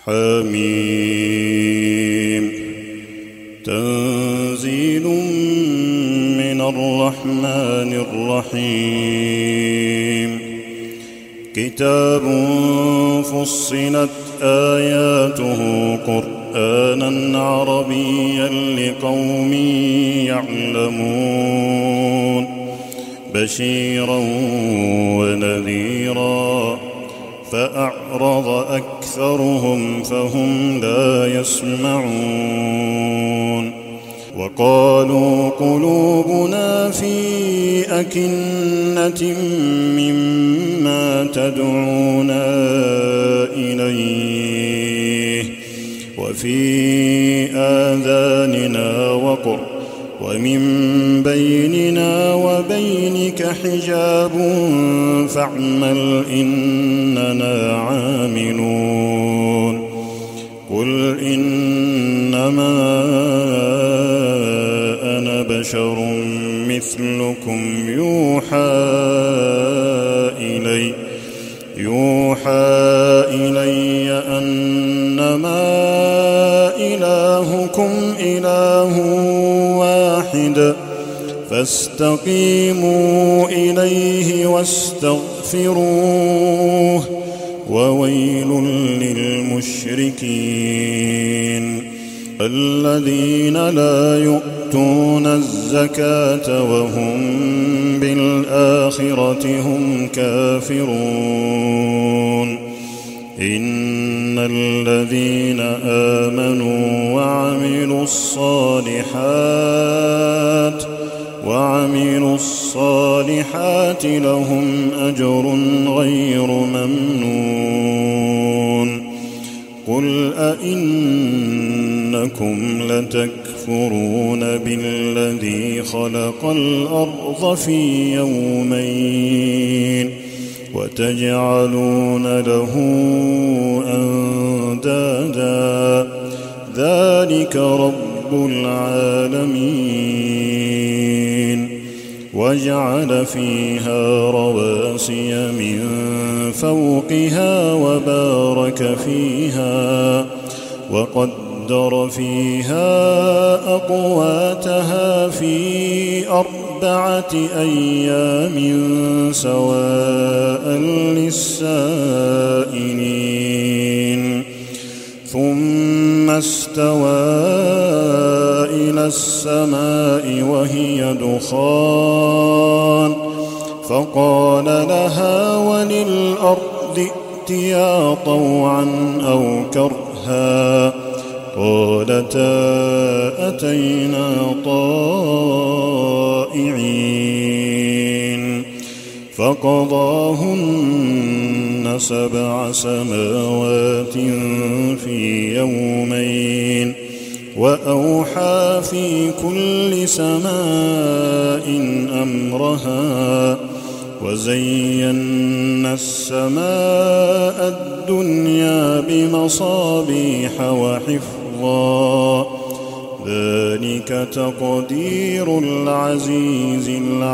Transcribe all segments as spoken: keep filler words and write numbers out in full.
حميم تنزيل من الرحمن الرحيم كتاب فصلت آياته قرآنا عربيا لقوم يعلمون بشيرا ونذيرا فأعرض أكثرهم فهم لا يسمعون وقالوا قلوبنا في أكنة مما تدعونا إليه وفي آذاننا وقر ومن بيننا وبينك حجاب فاعمل إننا عاملون قل إنما أنا بشر مثلكم يوحى إلي يوحى إلي أنما إلهكم إله واحد فاستقيموا إليه واستغفروه وويل للمشركين الذين لا يؤتون الزكاة وهم بالآخرة هم كافرون إن الذين آمنوا وعملوا الصالحات وعملوا الصالحات لهم أجر غير ممنون قل أئنكم لتكفرون بالذي خلق الأرض في يومين وتجعلون له أندادا ذلك رب العالمين وجعل فيها رواسي من فوقها وبارك فيها وقدر فيها أقواتها في أربعة أيام سواء للسائلين ثم استوى إلى السماء وهي دخان فقال لها وللأرض ائتيا طوعا أو كرها قالتا أتينا طائعين فقضاهن سبع سماوات في يومين وأوحى في كل سماء أمرها وزينا السماء الدنيا بمصابيح وحفظا ذلك تقدير العزيز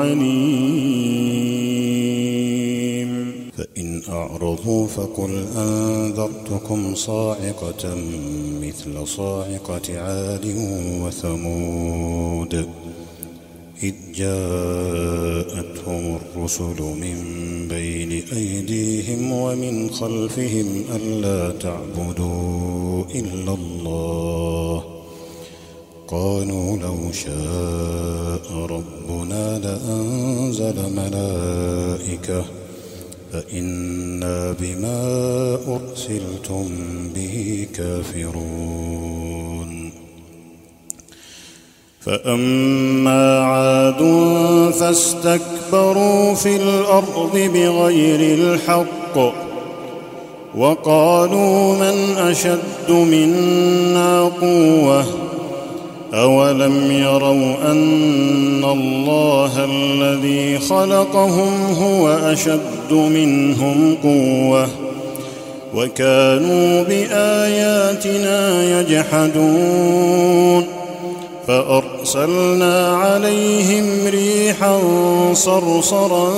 العليم فإن أعرضوا فقل أنذرتكم صاعقة مثل صاعقة عاد وثمود إذ جاءتهم الرسل من بين أيديهم ومن خلفهم ألا تعبدوا إلا الله قالوا لو شاء ربنا لأنزل ملائكة فإنا بما أرسلتم به كافرون فأما عاد فاستكبروا في الأرض بغير الحق وقالوا من أشد منا قوة أولم يروا أن الله الذي خلقهم هو أشد منهم قوة وكانوا بآياتنا يجحدون فأرسلنا عليهم ريحا صرصرا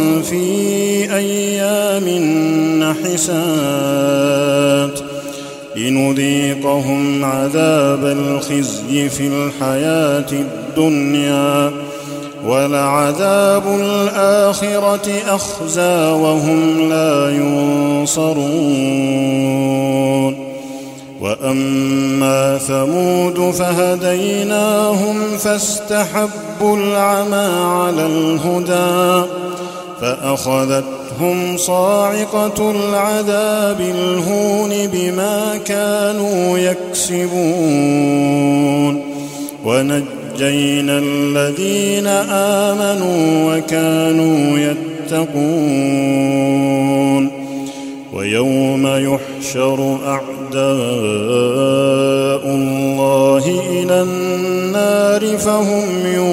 في أيام نحسات لنذيقهم عذاب الخزي في الحياة الدنيا ولعذاب الآخرة أخزى وهم لا ينصرون. وأما ثمود فهديناهم فاستحبوا العمى على الهدى فأخذتهم صاعقة العذاب الهون بما كانوا يكسبون ونجينا الذين آمنوا وكانوا يتقون. ويوم يحشر أعداء الله إلى النار فهم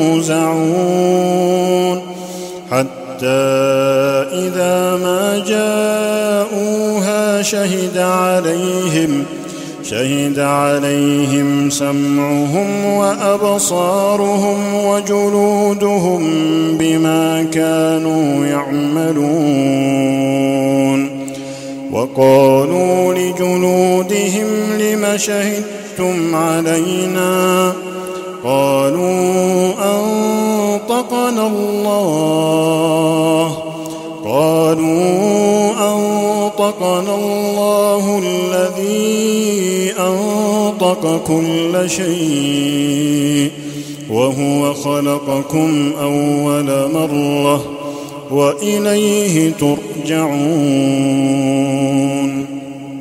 يوزعون حتى إذا ما جاءوها شهد عليهم شهد عليهم سمعهم وأبصارهم وجلودهم بما كانوا يعملون. وقالوا لجلودهم لم شهدتم علينا قالوا أنطقنا الله قالوا أنطقنا الله الذي أنطق كل شيء وهو خلقكم أول مرة وإليه ترجعون.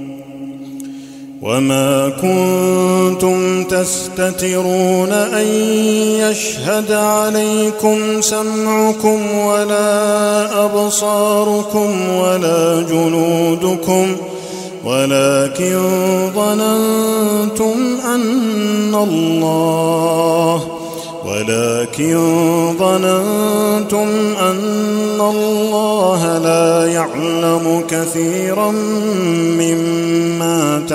وما كنتم تستترون أن يشهد عليكم سمعكم ولا أبصاركم ولا جلودكم ولكن ظننتم أن الله ولكن ظننتم أن الله لا يعلم كثيرا مما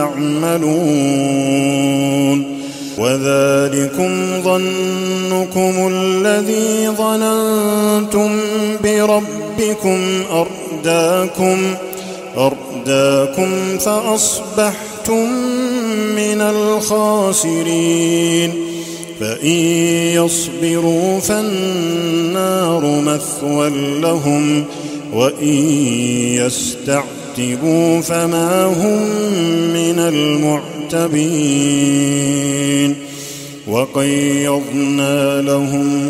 تعملون. وذلكم ظنكم الذي ظننتم بربكم أرداكم أرداكم فأصبحتم من الخاسرين. فإن يصبروا فالنار مثوى لهم وإن يستعتبوا فما هم من المعتبين. وقيضنا لهم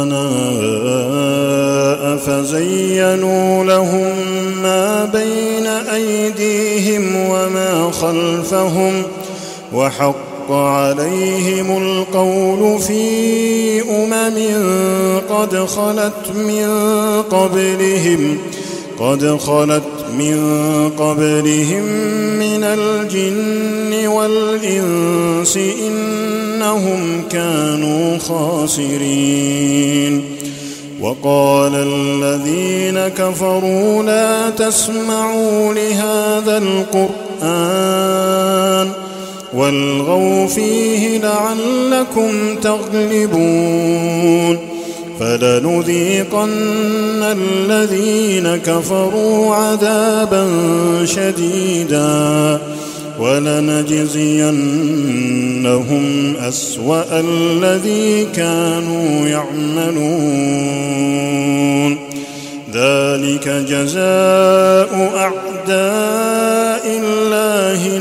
قرناء فزينوا لهم ما بين أيديهم وما خلفهم وحق عليهم القول في أمم قد خلت من قبلهم قد خلت من قبلهم من الجن والإنس إنهم كانوا خاسرين. وقال الذين كفروا لا تسمعوا لهذا القرآن والغوا فيه لعلكم تغلبون. فلنذيقن الذين كفروا عذابا شديدا ولنجزينهم أسوأ الذي كانوا يعملون. ذلك جزاء أعداء الله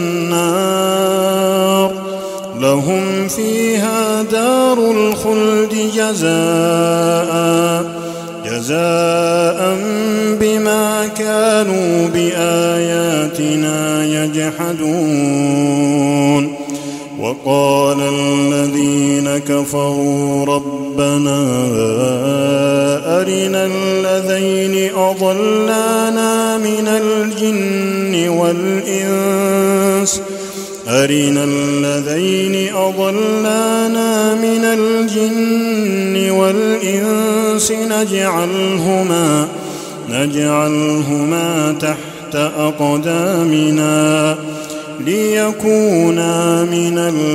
النار لهم فيها دار الخلد جزاء جزاء بما كانوا بآياتنا يجحدون. وقال الذين كفروا ربنا أرنا الذين أضلانا من الجن والإنس أرنا الذين أضلانا من الجن والإنس نجعلهما نجعلهما تحت أقدامنا ليكونا من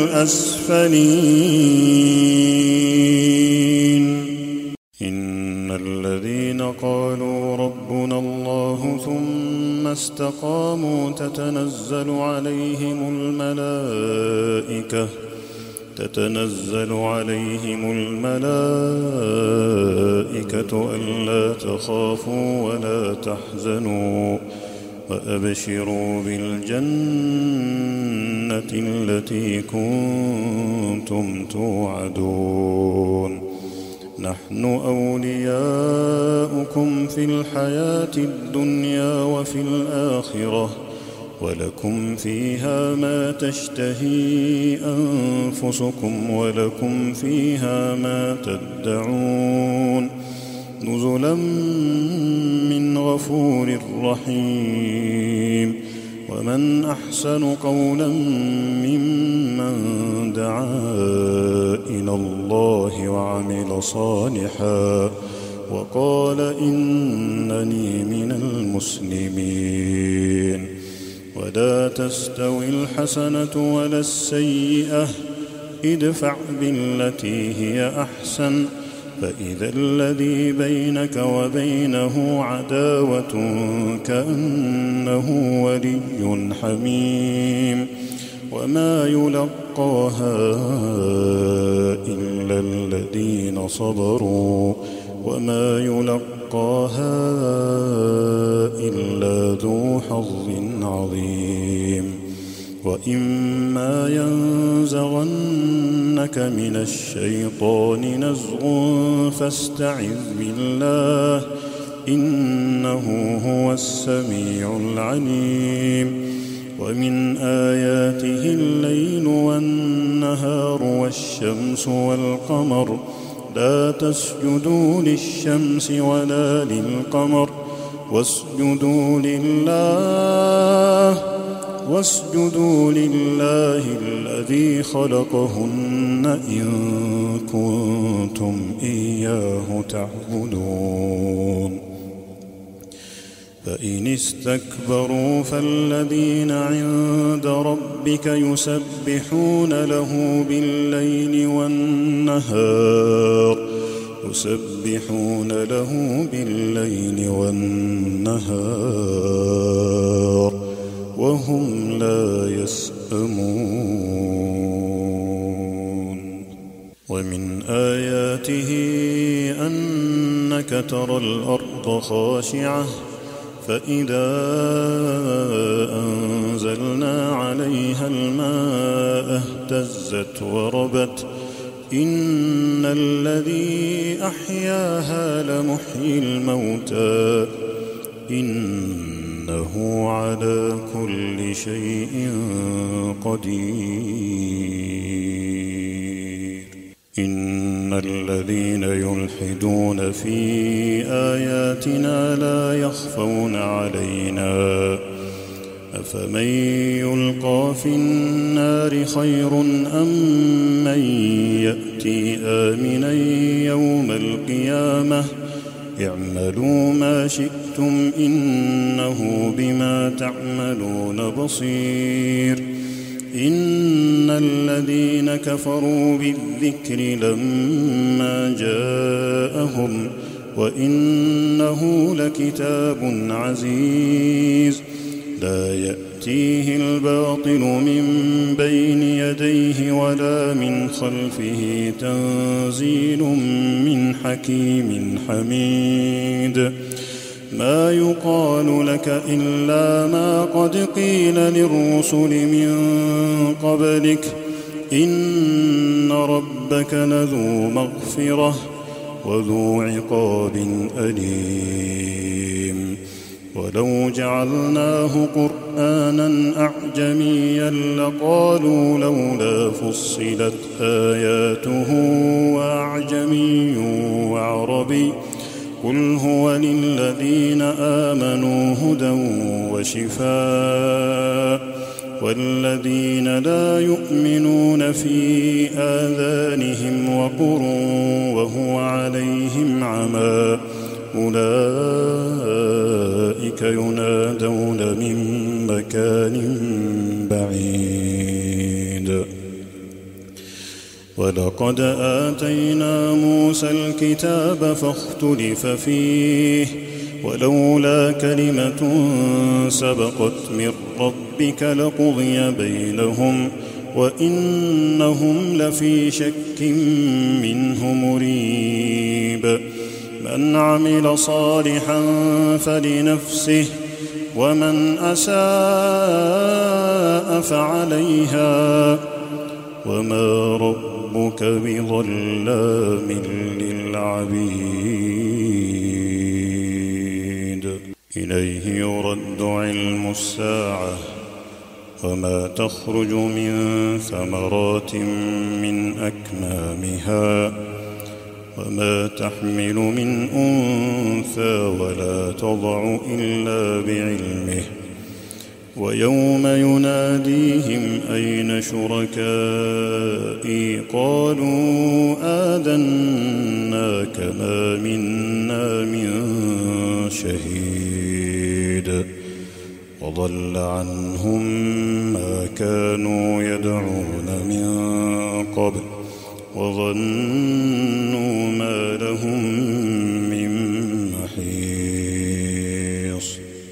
الأسفلين. إن الذين قالوا ربنا الله ثم استقاموا تتنزل عليهم الملائكة تتنزل عليهم الملائكة ألا تخافوا ولا تحزنوا وأبشروا بالجنة التي كنتم توعدون نحن أولياؤكم في الحياة الدنيا وفي الآخرة ولكم فيها ما تشتهي أنفسكم ولكم فيها ما تدعون نزلا من غفور رحيم ومن أحسن قولا ممن دعا إلى الله وعمل صالحا وقال إنني من المسلمين ولا تستوي الحسنة ولا السيئة ادفع بالتي هي أحسن فإذا الذي بينك وبينه عداوة كأنه ولي حميم وما يلقاها إلا الذين صبروا وما يلقاها إلا ذو حظ عظيم وإما ينزغنك من الشيطان نزغ فاستعذ بالله إنه هو السميع العليم ومن آياته الليل والنهار والشمس والقمر لا تسجدوا للشمس ولا للقمر واسجدوا لله واسجدوا لله الذي خلقهن إن كنتم إياه تعبدون فإن استكبروا فالذين عند ربك يسبحون له بالليل والنهار يسبحون له بالليل والنهار وهم لا يسأمون ومن آياته أنك ترى الأرض خاشعة فإذا أنزلنا عليها الماء اهتزت وربت إن الذي أحياها لمحيي الموتى إنه على كل شيء قدير إن الذين يلحدون في آياتنا لا يخفون علينا أفمن يلقى في النار خير أم من يأتي آمنا يوم القيامة اعملوا ما شئتم إنه بما تعملون بصير إن الذين كفروا بالذكر لما جاءهم وإنه لكتاب عزيز لا يأتيه الباطل من بين يديه ولا من خلفه تنزيل من حكيم حميد ما يقال لك إلا ما قد قيل للرسل من قبلك إن ربك لذو مغفرة وذو عقاب أليم ولو جعلناه قرآنا أعجميا لقالوا لولا فصلت آياته وأعجمي وعربي قل هو للذين آمنوا هدى وشفاء والذين لا يؤمنون في آذانهم وقر وهو عليهم عمى أولئك ينادون من مكان بعيد ولقد آتينا موسى الكتاب فاختلف فيه ولولا كلمة سبقت من ربك لقضي بينهم وإنهم لفي شك منه مريب من عمل صالحا فلنفسه ومن أساء فعليها وما ربك بظلام للعبيد إليه يرد علم الساعة وما تخرج من ثمرات من أكمامها وما تحمل من أنثى ولا تضع إلا بعلمه ويوم يناديهم أين شركائي قالوا آذناك ما منا من شهيد وضل عنهم ما كانوا يدعون من قبل وظنوا ما لهم من محيص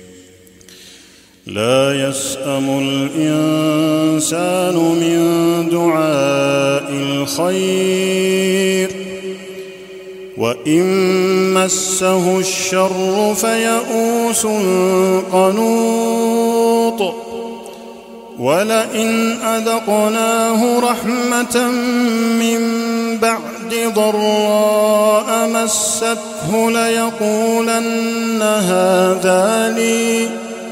لا يسأم الإنسان من دعاء الخير وإن مسه الشر فيئوس قنوط ولئن أذقناه رحمة من بعد ضراء مسته ليقولن هذا لي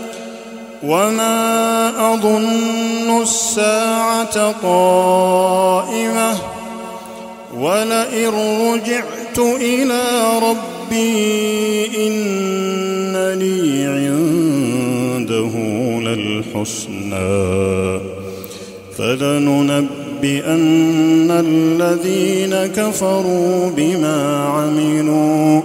وما أظن الساعة قائمة ولئن رجعت إلى ربي إن لي عنده للحسنى فلننبئن الذين كفروا بما عملوا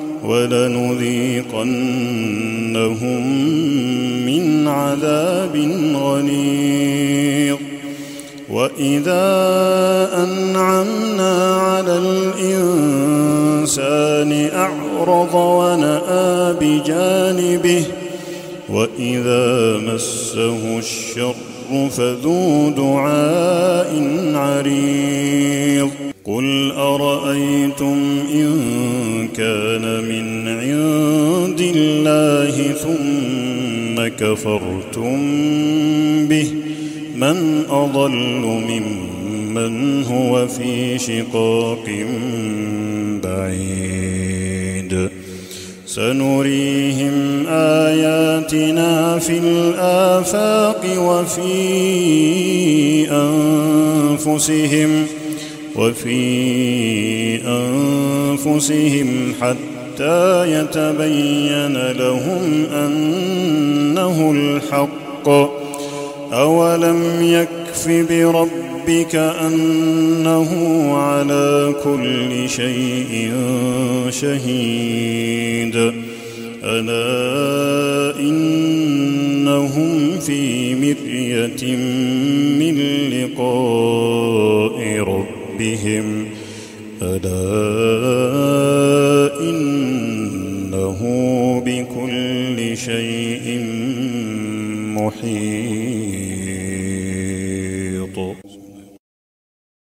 ولنذيقنهم من عذاب غليظ وإذا أنعمنا على الإنسان أعرض ونأى بجانبه وإذا مسه الشر فذو دعاء عريض قل أرأيتم إن كان من عند الله ثم كفرتم به من أضل ممن هو في شقاق بعيد سنريهم آياتنا في الآفاق وفي أنفسهم وفي أنفسهم حتى يتبين لهم أنه الحق أولم يكف بربك أنه على كل شيء شهيد ألا إنهم في مرية من لقاء ربهم ألا إنه بكل شيء محيط